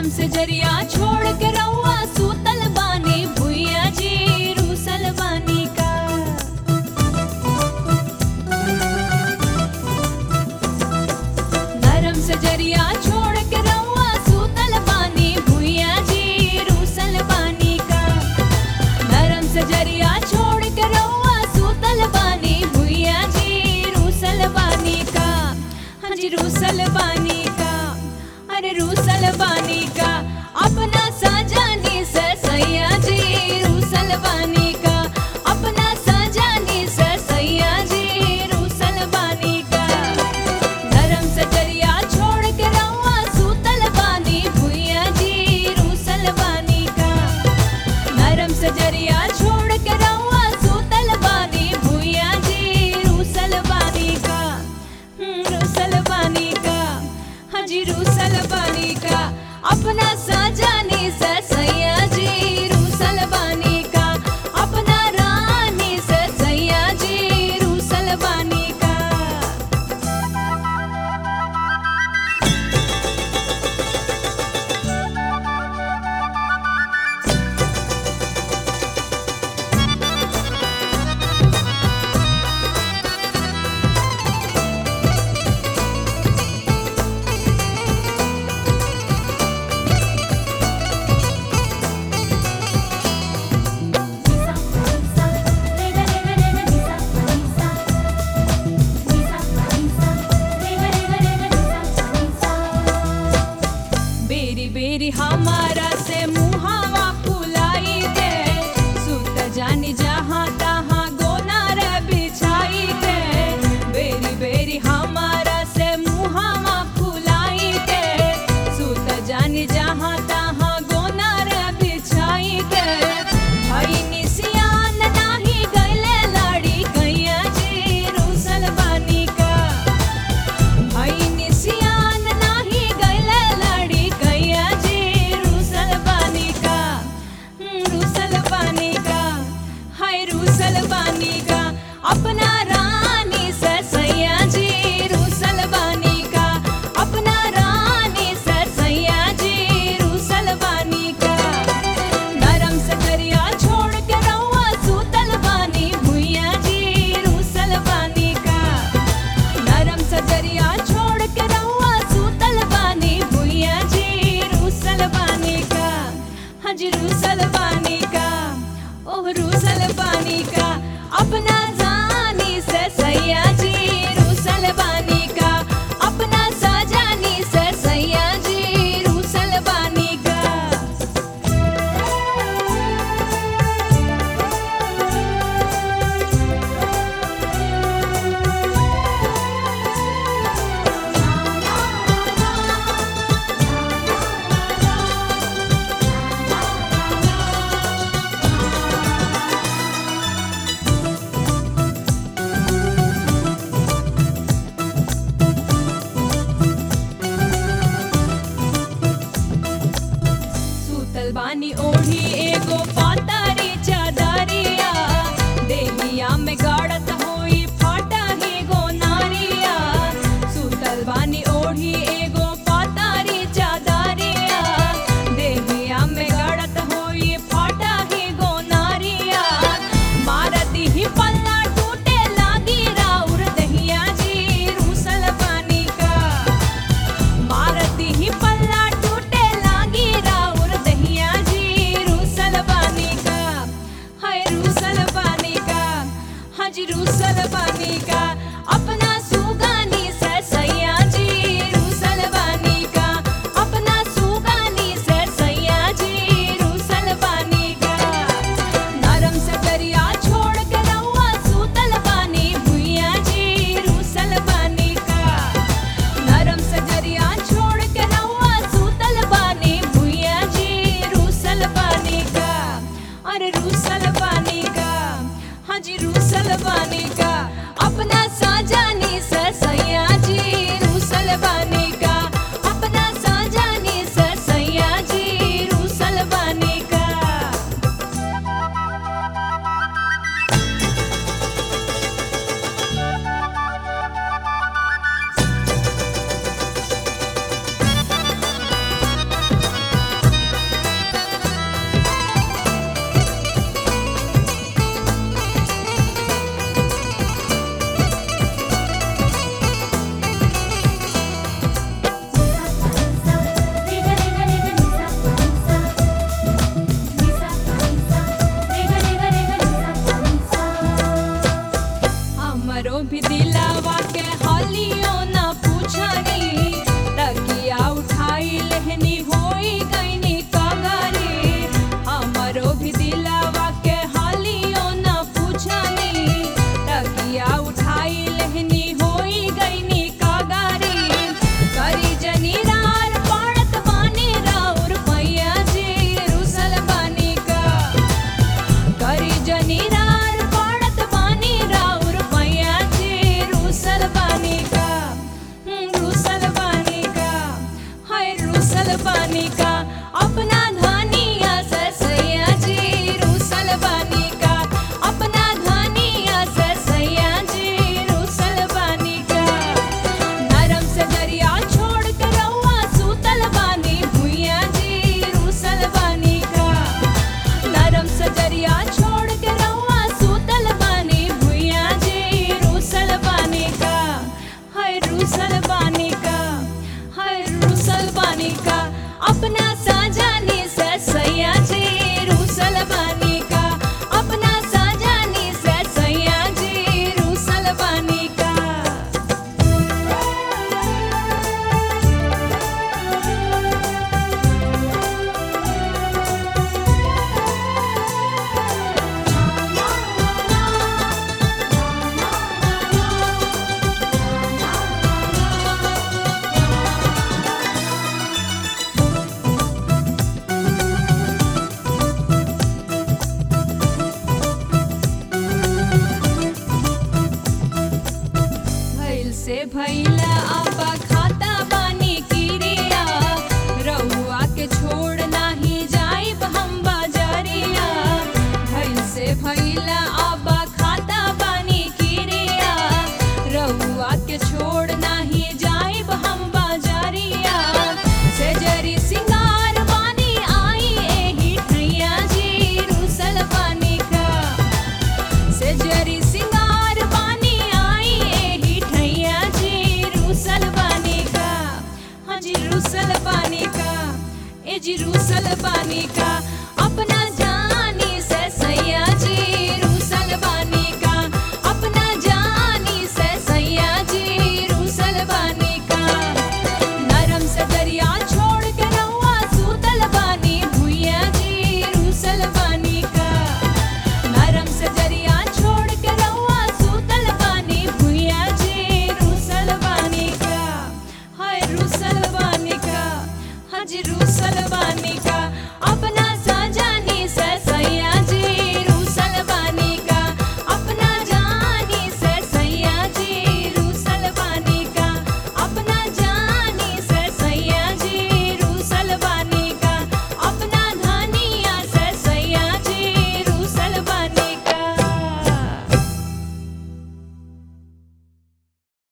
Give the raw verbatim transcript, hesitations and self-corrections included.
से जरिया छोड़ के रउआ सूतल बानी भुइया जी रूसल बानी का। नरम से जरिया छोड़ के रउआ सूतल बानी भुइया जी रूसल बानी का। नरम से जरिया छोड़ के रउआ सूतल बानी भुइया जी रूसल बानी का। हाँ जी रूसल बानी का, अरे रूसल बानी का अपना साजानी से सैया जी रूसल बानी का। अपना साजानी से सैया जी रूसल बानी का। नरम से जरिया छोड़ के रउआ सूतल बानी भुइया जी रूसल बानी का। नरम से जरिया छोड़ के रउआ सूतल बानी भुइया जी रूसल बानी का। हम्म, रूसल बानी का, हाँ जी रूसल बानी का अपना साजानी से सैया जी रूसल बानी का। अपना रानी से सैया जी रूसल बानी का। बेरी बेरी हमारा से मुहावा फुलाई दे, सुत जानी जहाँ तहाँ गोना रे बिछाई दे। बेरी बेरी हमारा से मुहावा फुलाई दे, सुत जानी जहाँ तहाँ गोना रे बिछाई दे। भाई निसियान नाही गइले लाड़ी गैया जी रूसल बानी का। भाई निसियान नाही गइले लाड़ी गैया जी रूसल बानी का। हम्म, रूसल बानी का, हाय रूसल बानी का अपना रानी से सैया जी रूसल बानी का। अपना रानी से सैया जी रूसल बानी का। नरम से जरिया छोड़ के रउआ सूतल बानी भुइया जी रूसल बानी का। नरम से जरिया छोड़ के रउआ सूतल बानी भुइया जी रूसल बानी का। हाँ जी रूसल बानी का, ओह रूसल बानी का अपना जानी से सैया जी रूसल बानी का। अपना साजानी से सैया जी रूसल बानी का। सूतल बानी ओढ़ी एगो पातारी चादरिया, देहिया में गाड़त होई फाटा ही गो नारिया। सूतल बानी ओढ़ी एगो पातारी चादरिया, देहिया में गाड़त होई फाटा ही गो नारिया। मारती ही पल्ला टूटे लागी राउर दहिया जी रूसल बानी का। मारती ही पल्ला टूटे लागी राउर दहिया जी रूसल के छोड़ नाही जाइब हम बाजारिया भइल से भइला अब खाता बानी किरिया रउआ के छोड़ नाही जाइब हम बाजारिया से जरी सिंगार बानी आई एही ठैया जी रुसल बानी का से जरी सिंगार बानी आई एही ठैया जी रुसल बानी का हाँ जी रुसल बानी का ए जी रुसल बानी का अपना जानी से सैया जी रुसल बानी का अपना जानी से सैया जी रुसल बानी का नरम से दरिया छोड़ के रहुआ सूतल बानी भुइया जी रुसल बानी का नरम से दरिया छोड़ के रहुआ सूतल बानी भुइया जी रुसल बानी का हाय रुसल बानी का हाँ जी रुसल बानी का